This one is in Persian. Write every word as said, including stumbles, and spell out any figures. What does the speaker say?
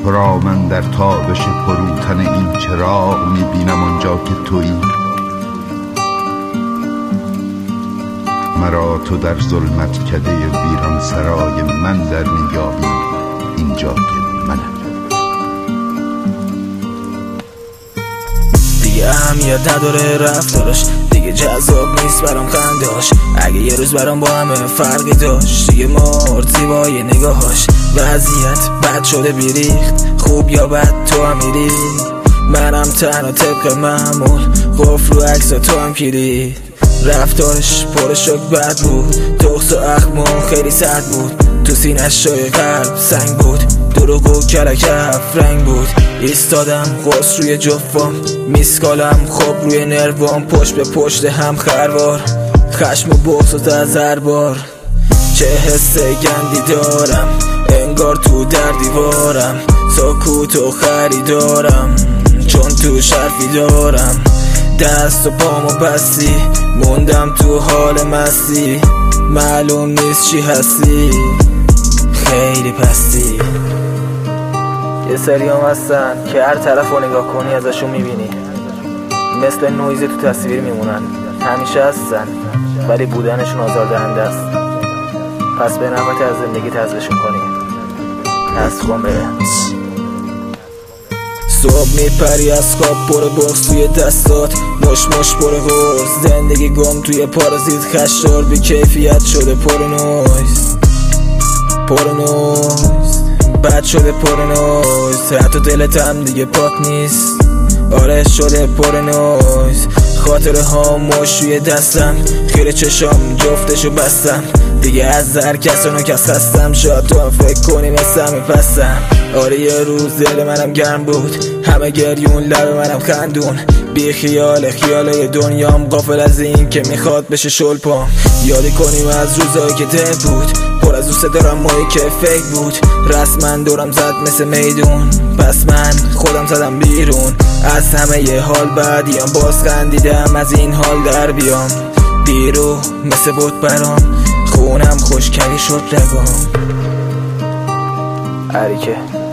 تو را من در تابش فروتن این چراغ میبینم آنجا که تویی. مرا تو در ظلمت کده ویران سرای من در میابی اینجا که منم. دیگه اهمیت نداره رفتارش، دیگه جذاب نیست برام خندهاش. اگه یه روز برام با همه فرقی داشت، دیگه مرد زیبای نگاهاش. وضعیت بد شده بیریخت، خوب یا بد تو هم میری. منم تنها طبق معمول، قفل رو عکسا تو هم کلید. رفتارش پر شک بد بود، تخص و اخمون خیلی سرد بود. تو سینش شای قلب سنگ بود، دروغ و کلک رنگ بود. ایستادم قصر روی جفام، میسکالم خوب روی نروام. پشت به پشت هم خروار، خشم و بغض و تذربار. چه حس گندی دارم، انگار تو در دیوارم. سکوت و خریدارم، چون تو شرفی دارم. دست و پامو بستی، موندم تو حال مستی. معلوم نیست چی هستی، خیلی پستی. یه سری هم هستن که هر طرف رو نگاه کنی ازشون میبینی، مثل نویز تو تصویر میمونن. همیشه هستن ولی بودنشون آزاردهنده است. پس به نعمت از زندگی تزلشون کنی، از کن بره. صبح میپری از خواب پر بغض توی دستات، مش مش پر غرز. زندگی گم توی پارازیت خشدار، بی کیفیت شده پر نویز. پر نویز بد شده پر نویز. حتی دلت هم دیگه پاک نیست، آره شده پر نویز. خاطره ها مش روی دستم، خیره چشام جفتشو بستم. دیگه از در کسانو کس هستم، شاید تو هم فکر کنی مثل همه پستم. آره یه روز دل منم گرم بود، همه گریون لب منم خندون. بی خیال خیاله دنیام، غافل از این که میخواد بشه شل پام. یادی کنیم از روزایی که ده بود، پر از دوست دارم مایی که فکر بود. رسما دورم زد مثل میدون، پس من خودم زدم بیرون. از همه یه حال بعدیام، باز خندیدم از این حال در بیام. دیرو مثل بود برام، خونم خوشکری شد رگام. عریکه